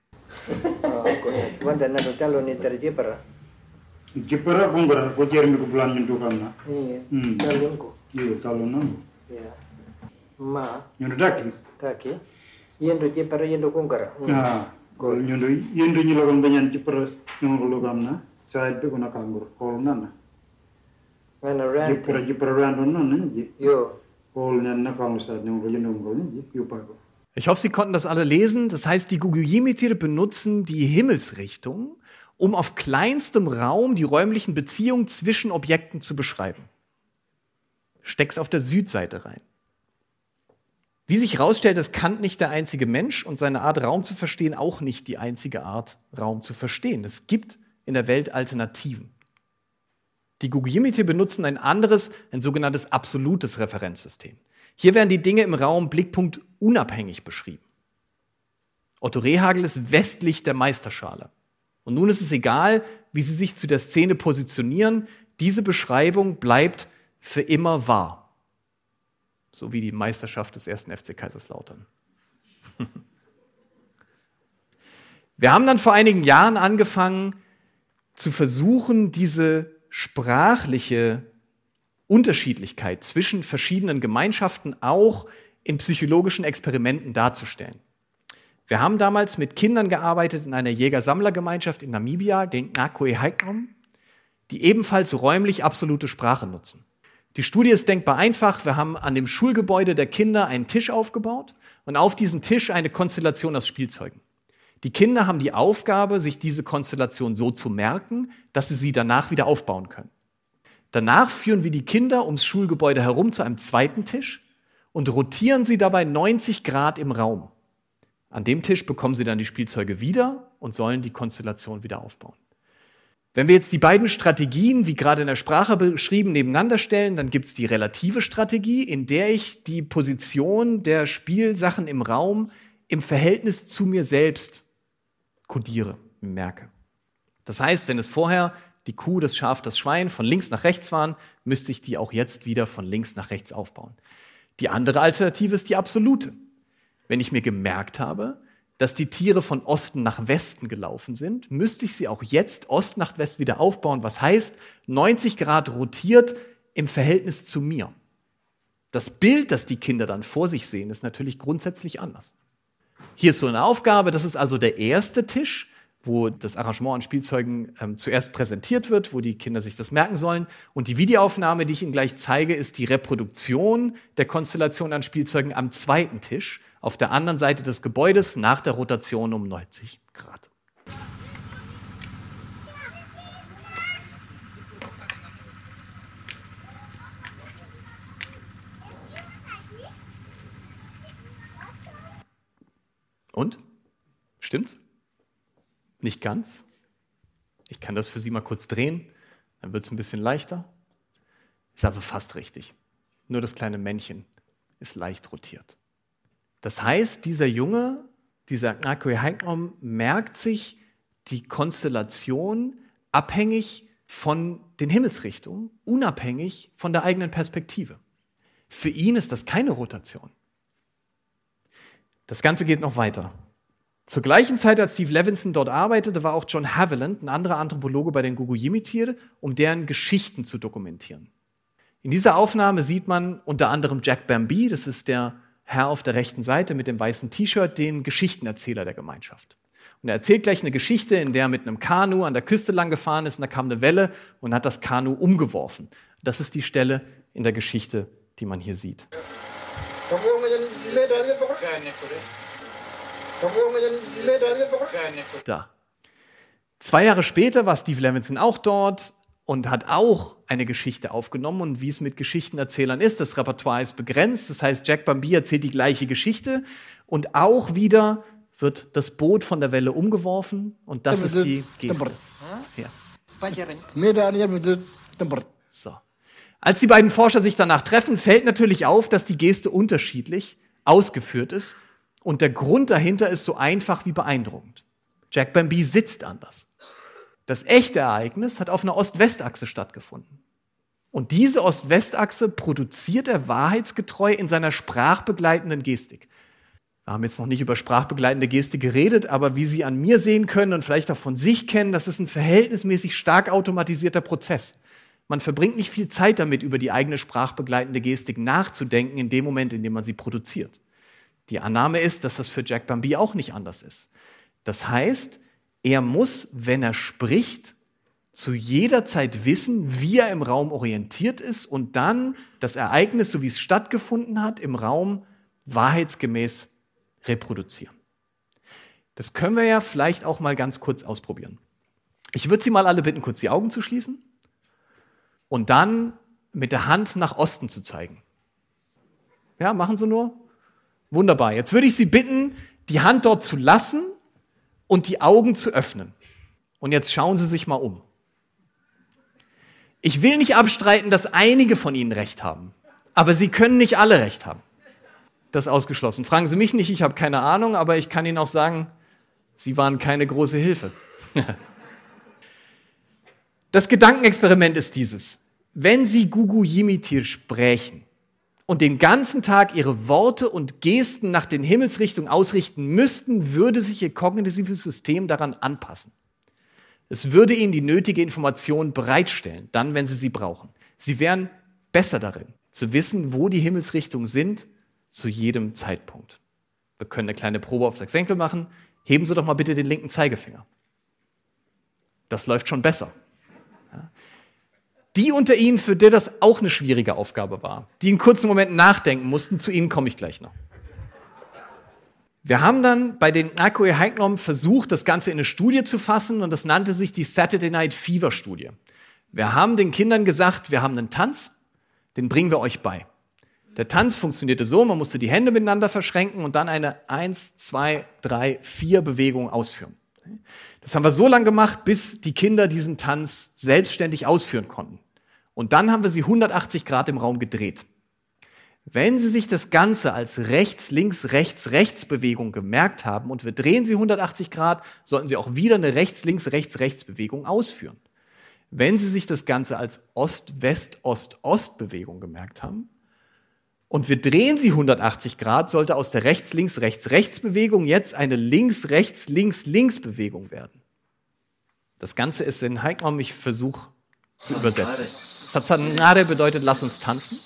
Ich hoffe, Sie konnten das alle lesen. Das heißt, die Gugu-Yimithirr benutzen die Himmelsrichtung, um auf kleinstem Raum die räumlichen Beziehungen zwischen Objekten zu beschreiben. Steck's auf der Südseite rein. Wie sich herausstellt, ist Kant nicht der einzige Mensch und seine Art, Raum zu verstehen, auch nicht die einzige Art, Raum zu verstehen. Es gibt in der Welt Alternativen. Die Gugu-Yimithirr benutzen ein sogenanntes absolutes Referenzsystem. Hier werden die Dinge im Raum blickpunktunabhängig beschrieben. Otto Rehhagel ist westlich der Meisterschale. Und nun ist es egal, wie Sie sich zu der Szene positionieren, diese Beschreibung bleibt für immer wahr. So wie die Meisterschaft des 1. FC Kaiserslautern. Wir haben dann vor einigen Jahren angefangen zu versuchen, diese sprachliche Unterschiedlichkeit zwischen verschiedenen Gemeinschaften auch in psychologischen Experimenten darzustellen. Wir haben damals mit Kindern gearbeitet in einer Jäger-Sammler-Gemeinschaft in Namibia, den Ngakoe-Haiknom, die ebenfalls räumlich absolute Sprache nutzen. Die Studie ist denkbar einfach. Wir haben an dem Schulgebäude der Kinder einen Tisch aufgebaut und auf diesem Tisch eine Konstellation aus Spielzeugen. Die Kinder haben die Aufgabe, sich diese Konstellation so zu merken, dass sie danach wieder aufbauen können. Danach führen wir die Kinder ums Schulgebäude herum zu einem zweiten Tisch und rotieren sie dabei 90 Grad im Raum. An dem Tisch bekommen sie dann die Spielzeuge wieder und sollen die Konstellation wieder aufbauen. Wenn wir jetzt die beiden Strategien, wie gerade in der Sprache beschrieben, nebeneinander stellen, dann gibt es die relative Strategie, in der ich die Position der Spielsachen im Raum im Verhältnis zu mir selbst kodiere, merke. Das heißt, wenn es vorher die Kuh, das Schaf, das Schwein von links nach rechts waren, müsste ich die auch jetzt wieder von links nach rechts aufbauen. Die andere Alternative ist die absolute. Wenn ich mir gemerkt habe, dass die Tiere von Osten nach Westen gelaufen sind, müsste ich sie auch jetzt Ost nach West wieder aufbauen. Was heißt, 90 Grad rotiert im Verhältnis zu mir. Das Bild, das die Kinder dann vor sich sehen, ist natürlich grundsätzlich anders. Hier ist so eine Aufgabe, das ist also der erste Tisch, wo das Arrangement an Spielzeugen zuerst präsentiert wird, wo die Kinder sich das merken sollen. Und die Videoaufnahme, die ich Ihnen gleich zeige, ist die Reproduktion der Konstellation an Spielzeugen am zweiten Tisch, auf der anderen Seite des Gebäudes, nach der Rotation um 90 Grad. Und? Stimmt's? Nicht ganz. Ich kann das für Sie mal kurz drehen, dann wird es ein bisschen leichter. Ist also fast richtig. Nur das kleine Männchen ist leicht rotiert. Das heißt, dieser Junge, dieser Ngakwe Haingom, merkt sich die Konstellation abhängig von den Himmelsrichtungen, unabhängig von der eigenen Perspektive. Für ihn ist das keine Rotation. Das Ganze geht noch weiter. Zur gleichen Zeit, als Steve Levinson dort arbeitete, war auch John Haviland, ein anderer Anthropologe bei den Gugu-Yimithirr, um deren Geschichten zu dokumentieren. In dieser Aufnahme sieht man unter anderem Jack Bambi, das ist der Herr auf der rechten Seite mit dem weißen T-Shirt, den Geschichtenerzähler der Gemeinschaft. Und er erzählt gleich eine Geschichte, in der er mit einem Kanu an der Küste lang gefahren ist und da kam eine Welle und hat das Kanu umgeworfen. Das ist die Stelle in der Geschichte, die man hier sieht. Da. 2 Jahre später war Steve Levinson auch dort und hat auch eine Geschichte aufgenommen. Und wie es mit Geschichtenerzählern ist, das Repertoire ist begrenzt. Das heißt, Jack Bambi erzählt die gleiche Geschichte und auch wieder wird das Boot von der Welle umgeworfen und das ist die Geste. Ja. So. Als die beiden Forscher sich danach treffen, fällt natürlich auf, dass die Geste unterschiedlich ausgeführt ist und der Grund dahinter ist so einfach wie beeindruckend. Jack Bambi sitzt anders. Das echte Ereignis hat auf einer Ost-West-Achse stattgefunden. Und diese Ost-West-Achse produziert er wahrheitsgetreu in seiner sprachbegleitenden Gestik. Wir haben jetzt noch nicht über sprachbegleitende Gestik geredet, aber wie Sie an mir sehen können und vielleicht auch von sich kennen, das ist ein verhältnismäßig stark automatisierter Prozess. Man verbringt nicht viel Zeit damit, über die eigene sprachbegleitende Gestik nachzudenken, in dem Moment, in dem man sie produziert. Die Annahme ist, dass das für Jack Bambi auch nicht anders ist. Das heißt, er muss, wenn er spricht, zu jeder Zeit wissen, wie er im Raum orientiert ist und dann das Ereignis, so wie es stattgefunden hat, im Raum wahrheitsgemäß reproduzieren. Das können wir ja vielleicht auch mal ganz kurz ausprobieren. Ich würde Sie mal alle bitten, kurz die Augen zu schließen und dann mit der Hand nach Osten zu zeigen. Ja, machen Sie nur. Wunderbar. Jetzt würde ich Sie bitten, die Hand dort zu lassen und die Augen zu öffnen. Und jetzt schauen Sie sich mal um. Ich will nicht abstreiten, dass einige von Ihnen recht haben, aber Sie können nicht alle recht haben. Das ist ausgeschlossen. Fragen Sie mich nicht, ich habe keine Ahnung, aber ich kann Ihnen auch sagen, Sie waren keine große Hilfe. Das Gedankenexperiment ist dieses. Wenn Sie Gugu-Yimithirr sprechen und den ganzen Tag Ihre Worte und Gesten nach den Himmelsrichtungen ausrichten müssten, würde sich Ihr kognitives System daran anpassen. Es würde Ihnen die nötige Information bereitstellen, dann, wenn Sie sie brauchen. Sie wären besser darin, zu wissen, wo die Himmelsrichtungen sind, zu jedem Zeitpunkt. Wir können eine kleine Probe auf 6 Enkel machen. Heben Sie doch mal bitte den linken Zeigefinger. Das läuft schon besser. Ja. Die unter Ihnen, für die das auch eine schwierige Aufgabe war, die einen kurzen Moment nachdenken mussten, zu Ihnen komme ich gleich noch. Wir haben dann bei den Ngakwe Haingom versucht, das Ganze in eine Studie zu fassen und das nannte sich die Saturday Night Fever Studie. Wir haben den Kindern gesagt, wir haben einen Tanz, den bringen wir euch bei. Der Tanz funktionierte so, man musste die Hände miteinander verschränken und dann eine 1, 2, 3, 4 Bewegung ausführen. Das haben wir so lange gemacht, bis die Kinder diesen Tanz selbstständig ausführen konnten. Und dann haben wir sie 180 Grad im Raum gedreht. Wenn Sie sich das Ganze als Rechts-Links-Rechts-Rechts-Bewegung gemerkt haben und wir drehen sie 180 Grad, sollten Sie auch wieder eine Rechts-Links-Rechts-Rechts-Bewegung ausführen. Wenn Sie sich das Ganze als Ost-West-Ost-Ost-Bewegung gemerkt haben und wir drehen sie 180 Grad, sollte aus der Rechts-Links-Rechts-Rechts-Bewegung jetzt eine Links-Rechts-Links-Links-Bewegung werden. Das Ganze ist in Haingom, ich versuche zu übersetzen. Satsanare bedeutet, lass uns tanzen.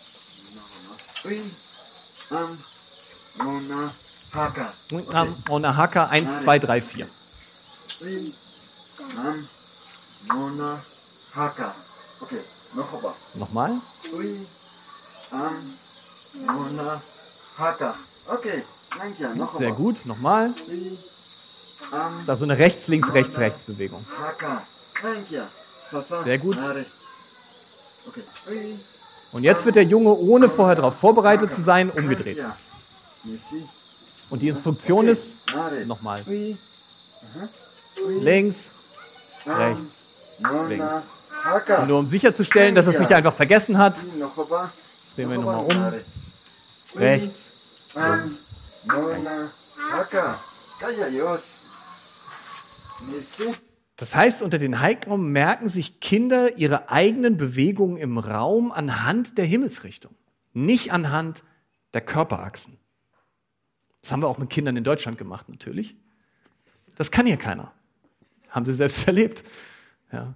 Haka 1, 2, 3, 4. Okay, nochmal. Okay, sehr gut, nochmal. Das ist also eine Rechts-Links-Rechts-Rechts-Bewegung. Sehr gut. Und jetzt wird der Junge, ohne vorher darauf vorbereitet zu sein, umgedreht. Und die Instruktion ist, nochmal. Links, rechts, links. Und nur um sicherzustellen, dass er es nicht einfach vergessen hat, drehen wir nochmal um. Rechts. Mona, Haka, Kajajos. Messi. Das heißt, unter den Heilraum merken sich Kinder ihre eigenen Bewegungen im Raum anhand der Himmelsrichtung, nicht anhand der Körperachsen. Das haben wir auch mit Kindern in Deutschland gemacht, natürlich. Das kann hier keiner. Haben sie selbst erlebt. Ja.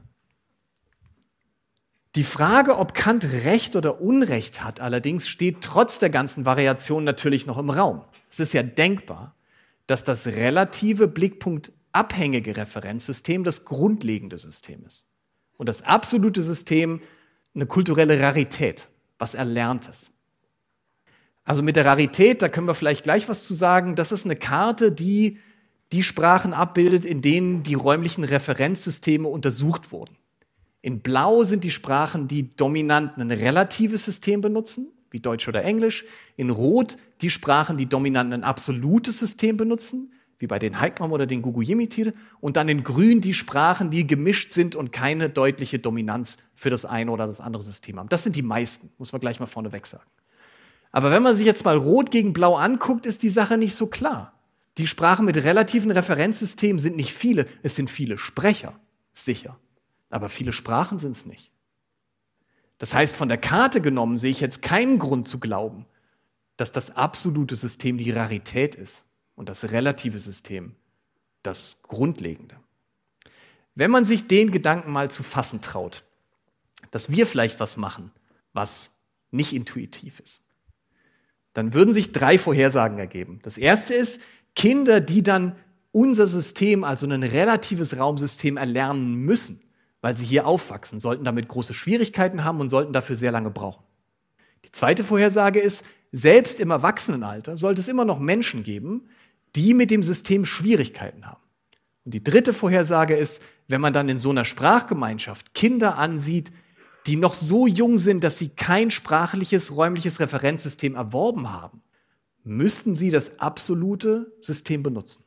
Die Frage, ob Kant Recht oder Unrecht hat, allerdings steht trotz der ganzen Variation natürlich noch im Raum. Es ist ja denkbar, dass das relative blickpunktabhängige Referenzsystem das grundlegende System ist. Und das absolute System eine kulturelle Rarität, was Erlerntes. Also mit der Rarität, da können wir vielleicht gleich was zu sagen, das ist eine Karte, die die Sprachen abbildet, in denen die räumlichen Referenzsysteme untersucht wurden. In Blau sind die Sprachen, die dominant ein relatives System benutzen, wie Deutsch oder Englisch. In Rot die Sprachen, die dominant ein absolutes System benutzen, wie bei den Heilraum oder den Gugu-Yimithirr. Und dann in Grün die Sprachen, die gemischt sind und keine deutliche Dominanz für das eine oder das andere System haben. Das sind die meisten, muss man gleich mal vorneweg sagen. Aber wenn man sich jetzt mal Rot gegen Blau anguckt, ist die Sache nicht so klar. Die Sprachen mit relativen Referenzsystemen sind nicht viele, es sind viele Sprecher, sicher. Aber viele Sprachen sind es nicht. Das heißt, von der Karte genommen sehe ich jetzt keinen Grund zu glauben, dass das absolute System die Rarität ist und das relative System das Grundlegende. Wenn man sich den Gedanken mal zu fassen traut, dass wir vielleicht was machen, was nicht intuitiv ist, dann würden sich 3 Vorhersagen ergeben. Das erste ist, Kinder, die dann unser System, also ein relatives Raumsystem, erlernen müssen, weil sie hier aufwachsen, sollten damit große Schwierigkeiten haben und sollten dafür sehr lange brauchen. Die zweite Vorhersage ist, selbst im Erwachsenenalter sollte es immer noch Menschen geben, die mit dem System Schwierigkeiten haben. Und die dritte Vorhersage ist, wenn man dann in so einer Sprachgemeinschaft Kinder ansieht, die noch so jung sind, dass sie kein sprachliches, räumliches Referenzsystem erworben haben, müssten sie das absolute System benutzen.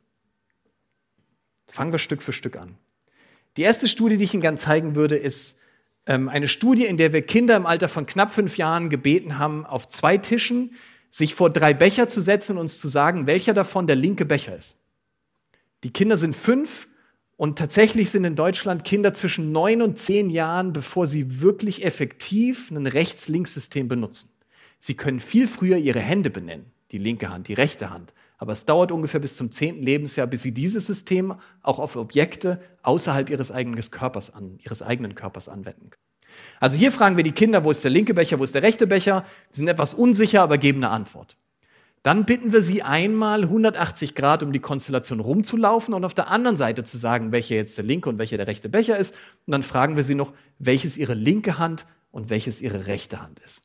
Fangen wir Stück für Stück an. Die erste Studie, die ich Ihnen gerne zeigen würde, ist eine Studie, in der wir Kinder im Alter von knapp 5 Jahren gebeten haben, auf 2 Tischen sich vor 3 Becher zu setzen und uns zu sagen, welcher davon der linke Becher ist. Die Kinder sind 5 und tatsächlich sind in Deutschland Kinder zwischen 9 und 10 Jahren, bevor sie wirklich effektiv ein Rechts-Links-System benutzen. Sie können viel früher ihre Hände benennen, die linke Hand, die rechte Hand. Aber es dauert ungefähr bis zum 10. Lebensjahr, bis sie dieses System auch auf Objekte außerhalb ihres eigenen Körpers anwenden können. Also hier fragen wir die Kinder, wo ist der linke Becher, wo ist der rechte Becher? Sie sind etwas unsicher, aber geben eine Antwort. Dann bitten wir sie einmal 180 Grad um die Konstellation rumzulaufen und auf der anderen Seite zu sagen, welcher jetzt der linke und welcher der rechte Becher ist. Und dann fragen wir sie noch, welches ihre linke Hand und welches ihre rechte Hand ist.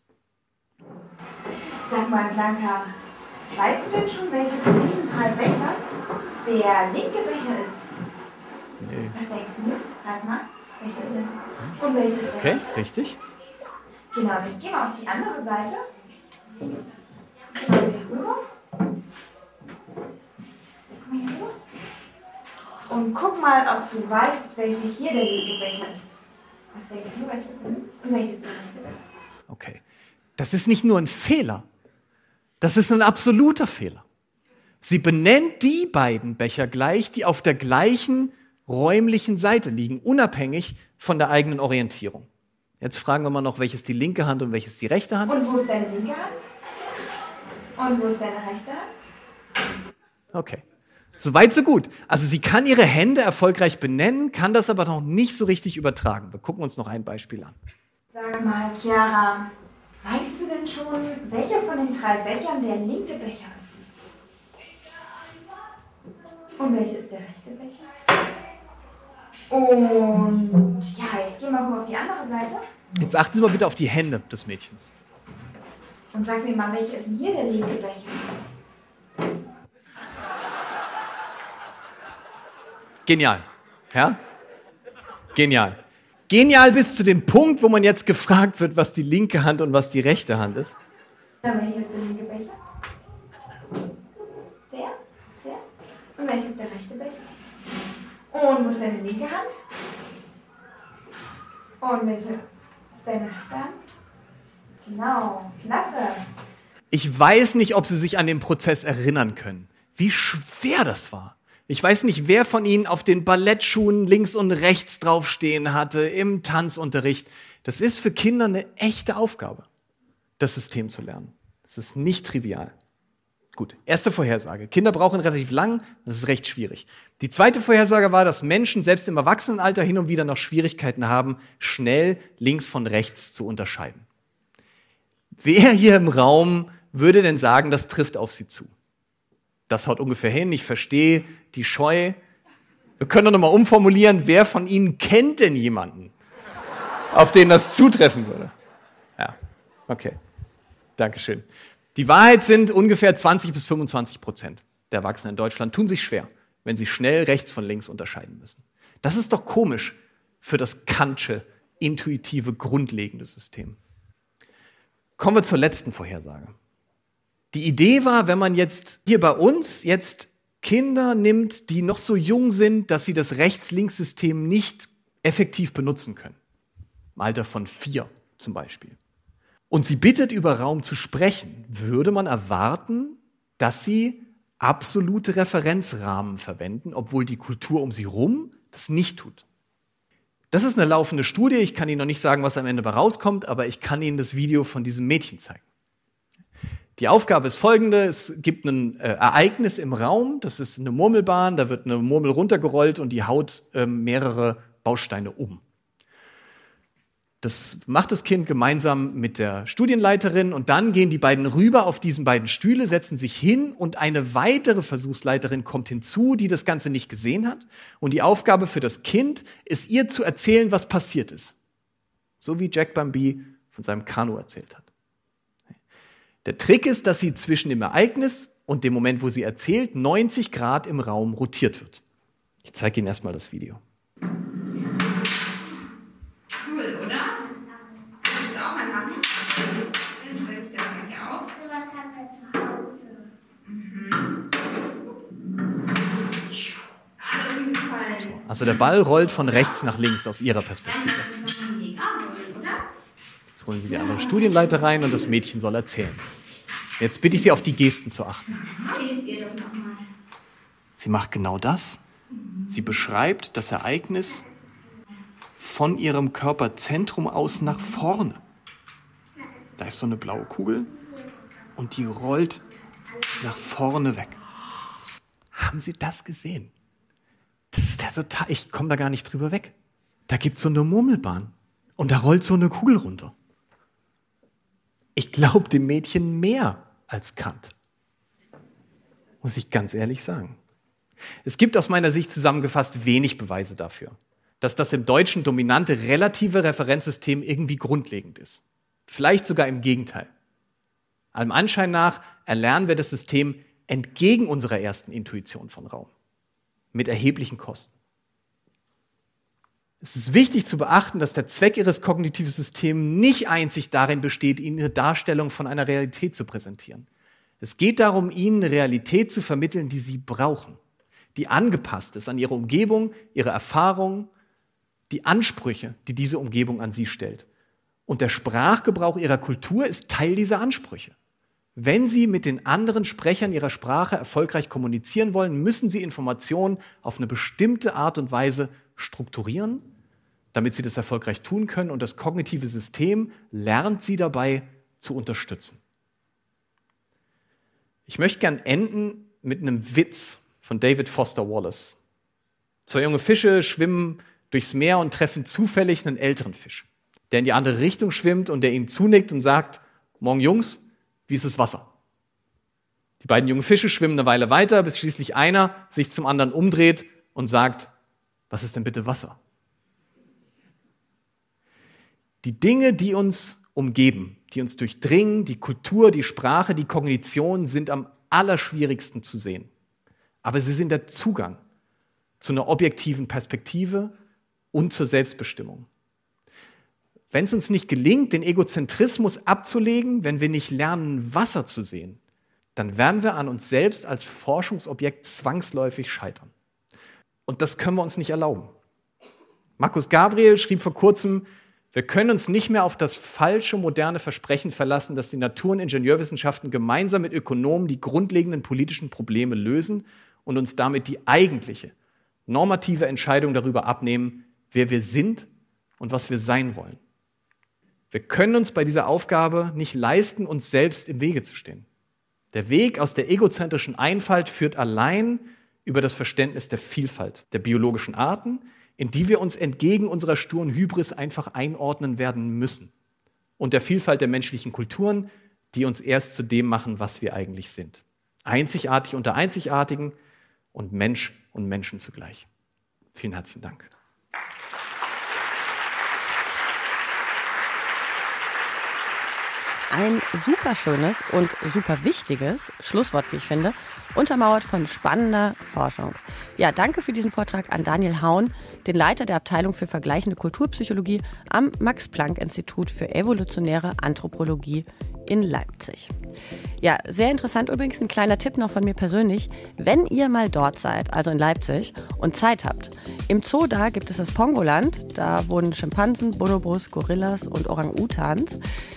Sag mal, Blanca, weißt du denn schon, welcher von diesen 3 Bechern der linke Becher ist? Nee. Was denkst du? Rat mal, welches ist denn? Und welches ist der Okay, rechte? richtig. Genau, jetzt gehen wir auf die andere Seite. Mal wieder rüber. Komm hier rüber. Und guck mal, ob du weißt, welcher hier der linke Becher ist. Was denkst du, welches ist denn? Und welches ist der rechte Becher? Okay. Das ist nicht nur ein Fehler. Das ist ein absoluter Fehler. Sie benennt die beiden Becher gleich, die auf der gleichen räumlichen Seite liegen, unabhängig von der eigenen Orientierung. Jetzt fragen wir mal noch, welches die linke Hand und welches die rechte Hand Und ist. wo ist deine linke Hand? Und wo ist deine rechte Hand? Okay. Soweit, so gut. Also sie kann ihre Hände erfolgreich benennen, kann das aber noch nicht so richtig übertragen. Wir gucken uns noch ein Beispiel an. Sag mal, Chiara, weißt du denn schon, welcher von den 3 Bechern der linke Becher ist? Und welcher ist der rechte Becher? Und ja, jetzt gehen wir mal auf die andere Seite. Jetzt achten Sie mal bitte auf die Hände des Mädchens. Und sag mir mal, welcher ist denn hier der linke Becher? Genial. Ja? Genial. Genial bis zu dem Punkt, wo man jetzt gefragt wird, was die linke Hand und was die rechte Hand ist. Na, welcher ist der linke Becher? Der? Und welcher ist der rechte Becher? Und wo ist deine linke Hand? Und welche ist deine rechte Hand? Genau, klasse. Ich weiß nicht, ob Sie sich an den Prozess erinnern können, wie schwer das war. Ich weiß nicht, wer von Ihnen auf den Ballettschuhen links und rechts draufstehen hatte im Tanzunterricht. Das ist für Kinder eine echte Aufgabe, das System zu lernen. Das ist nicht trivial. Gut, erste Vorhersage. Kinder brauchen relativ lang, das ist recht schwierig. Die zweite Vorhersage war, dass Menschen selbst im Erwachsenenalter hin und wieder noch Schwierigkeiten haben, schnell links von rechts zu unterscheiden. Wer hier im Raum würde denn sagen, das trifft auf Sie zu? Das haut ungefähr hin, ich verstehe die Scheu. Wir können doch nochmal umformulieren, wer von Ihnen kennt denn jemanden, auf den das zutreffen würde? Ja, okay, Dankeschön. Die Wahrheit sind ungefähr 20-25% der Erwachsenen in Deutschland tun sich schwer, wenn sie schnell rechts von links unterscheiden müssen. Das ist doch komisch für das Kantsche, intuitive, grundlegende System. Kommen wir zur letzten Vorhersage. Die Idee war, wenn man jetzt hier bei uns jetzt Kinder nimmt, die noch so jung sind, dass sie das Rechts-Links-System nicht effektiv benutzen können. Im Alter von 4 zum Beispiel. Und sie bittet, über Raum zu sprechen, würde man erwarten, dass sie absolute Referenzrahmen verwenden, obwohl die Kultur um sie rum das nicht tut. Das ist eine laufende Studie. Ich kann Ihnen noch nicht sagen, was am Ende dabei rauskommt, aber ich kann Ihnen das Video von diesem Mädchen zeigen. Die Aufgabe ist folgende: Es gibt ein Ereignis im Raum, das ist eine Murmelbahn, da wird eine Murmel runtergerollt und die haut mehrere Bausteine um. Das macht das Kind gemeinsam mit der Studienleiterin und dann gehen die beiden rüber auf diesen beiden Stühle, setzen sich hin und eine weitere Versuchsleiterin kommt hinzu, die das Ganze nicht gesehen hat. Und die Aufgabe für das Kind ist, ihr zu erzählen, was passiert ist. So wie Jack Bambi von seinem Kanu erzählt hat. Der Trick ist, dass sie zwischen dem Ereignis und dem Moment, wo sie erzählt, 90 Grad im Raum rotiert wird. Ich zeige Ihnen erstmal das Video. Cool, oder? Willst du es auch mal machen? Dann stelle ich das mal hier auf. So was haben wir zu Hause. Alle umgefallen. Also der Ball rollt von rechts nach links aus ihrer Perspektive. Dann lass uns noch einen Mega holen, oder? Jetzt holen Sie die andere Studienleiter rein und das Mädchen soll erzählen. Jetzt bitte ich Sie, auf die Gesten zu achten. Erzähl's ihr doch nochmal. Sie macht genau das. Sie beschreibt das Ereignis von ihrem Körperzentrum aus nach vorne. Da ist so eine blaue Kugel und die rollt nach vorne weg. Haben Sie das gesehen? Das ist ja total, ich komme da gar nicht drüber weg. Da gibt es so eine Murmelbahn und da rollt so eine Kugel runter. Ich glaube dem Mädchen mehr als Kant. Muss ich ganz ehrlich sagen. Es gibt aus meiner Sicht zusammengefasst wenig Beweise dafür, dass das im Deutschen dominante relative Referenzsystem irgendwie grundlegend ist. Vielleicht sogar im Gegenteil. Allem Anschein nach erlernen wir das System entgegen unserer ersten Intuition von Raum. Mit erheblichen Kosten. Es ist wichtig zu beachten, dass der Zweck Ihres kognitiven Systems nicht einzig darin besteht, Ihnen eine Darstellung von einer Realität zu präsentieren. Es geht darum, Ihnen eine Realität zu vermitteln, die Sie brauchen, die angepasst ist an Ihre Umgebung, Ihre Erfahrungen, die Ansprüche, die diese Umgebung an Sie stellt. Und der Sprachgebrauch Ihrer Kultur ist Teil dieser Ansprüche. Wenn Sie mit den anderen Sprechern Ihrer Sprache erfolgreich kommunizieren wollen, müssen Sie Informationen auf eine bestimmte Art und Weise strukturieren, damit Sie das erfolgreich tun können. Und das kognitive System lernt Sie dabei zu unterstützen. Ich möchte gern enden mit einem Witz von David Foster Wallace. 2 junge Fische schwimmen durchs Meer und treffen zufällig einen älteren Fisch, der in die andere Richtung schwimmt und der ihnen zunickt und sagt: Morgen Jungs, wie ist das Wasser? Die beiden jungen Fische schwimmen eine Weile weiter, bis schließlich einer sich zum anderen umdreht und sagt: Was ist denn bitte Wasser? Die Dinge, die uns umgeben, die uns durchdringen, die Kultur, die Sprache, die Kognition, sind am allerschwierigsten zu sehen. Aber sie sind der Zugang zu einer objektiven Perspektive und zur Selbstbestimmung. Wenn es uns nicht gelingt, den Egozentrismus abzulegen, wenn wir nicht lernen, Wasser zu sehen, dann werden wir an uns selbst als Forschungsobjekt zwangsläufig scheitern. Und das können wir uns nicht erlauben. Markus Gabriel schrieb vor kurzem: Wir können uns nicht mehr auf das falsche, moderne Versprechen verlassen, dass die Natur- und Ingenieurwissenschaften gemeinsam mit Ökonomen die grundlegenden politischen Probleme lösen und uns damit die eigentliche, normative Entscheidung darüber abnehmen, wer wir sind und was wir sein wollen. Wir können uns bei dieser Aufgabe nicht leisten, uns selbst im Wege zu stehen. Der Weg aus der egozentrischen Einfalt führt allein über das Verständnis der Vielfalt der biologischen Arten, in die wir uns entgegen unserer sturen Hybris einfach einordnen werden müssen. Und der Vielfalt der menschlichen Kulturen, die uns erst zu dem machen, was wir eigentlich sind. Einzigartig unter Einzigartigen und Mensch und Menschen zugleich. Vielen herzlichen Dank. Ein super schönes und super wichtiges Schlusswort, wie ich finde, untermauert von spannender Forschung. Ja, danke für diesen Vortrag an Daniel Haun, den Leiter der Abteilung für vergleichende Kulturpsychologie am Max-Planck-Institut für evolutionäre Anthropologie in Leipzig. Ja, sehr interessant übrigens, ein kleiner Tipp noch von mir persönlich. Wenn ihr mal dort seid, also in Leipzig, und Zeit habt, im Zoo da gibt es das Pongoland, da wohnen Schimpansen, Bonobos, Gorillas und Orang-Utans.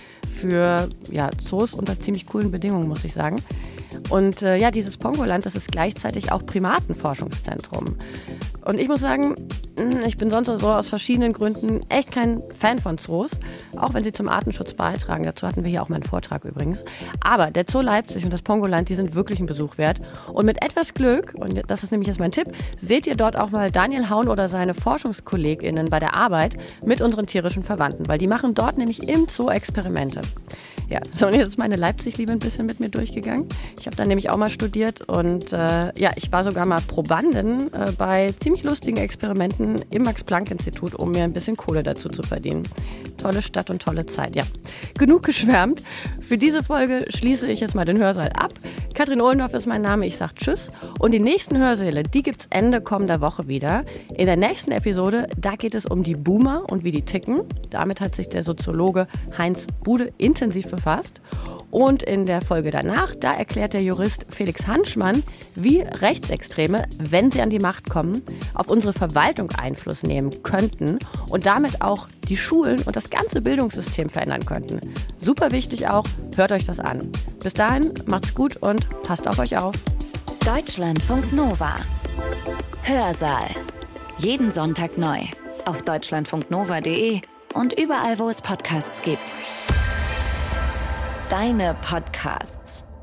Für Zoos unter ziemlich coolen Bedingungen, muss ich sagen. Und dieses Pongoland, das ist gleichzeitig auch Primatenforschungszentrum. Und ich muss sagen, ich bin sonst so aus verschiedenen Gründen echt kein Fan von Zoos, auch wenn sie zum Artenschutz beitragen. Dazu hatten wir hier auch mal einen Vortrag übrigens. Aber der Zoo Leipzig und das Pongoland, die sind wirklich einen Besuch wert. Und mit etwas Glück, und das ist nämlich jetzt mein Tipp, seht ihr dort auch mal Daniel Haun oder seine ForschungskollegInnen bei der Arbeit mit unseren tierischen Verwandten, weil die machen dort nämlich im Zoo Experimente. Ja, so, und jetzt ist meine Leipzig-Liebe ein bisschen mit mir durchgegangen. Ich habe dann nämlich auch mal studiert und ich war sogar mal Probandin bei ziemlich lustigen Experimenten im Max-Planck-Institut, um mir ein bisschen Kohle dazu zu verdienen. Tolle Stadt und tolle Zeit, ja. Genug geschwärmt. Für diese Folge schließe ich jetzt mal den Hörsaal ab. Katrin Ohlendorf ist mein Name, ich sag Tschüss. Und die nächsten Hörsäle, die gibt's Ende kommender Woche wieder. In der nächsten Episode, da geht es um die Boomer und wie die ticken. Damit hat sich der Soziologe Heinz Bude intensiv befasst. Und in der Folge danach, da erklärt der Jurist Felix Hanschmann, wie Rechtsextreme, wenn sie an die Macht kommen, auf unsere Verwaltung Einfluss nehmen könnten und damit auch die Schulen und das ganze Bildungssystem verändern könnten. Super wichtig auch, hört euch das an. Bis dahin, macht's gut und passt auf euch auf. Deutschlandfunk Nova. Hörsaal. Jeden Sonntag neu. Auf deutschlandfunknova.de und überall, wo es Podcasts gibt. Deine Podcasts.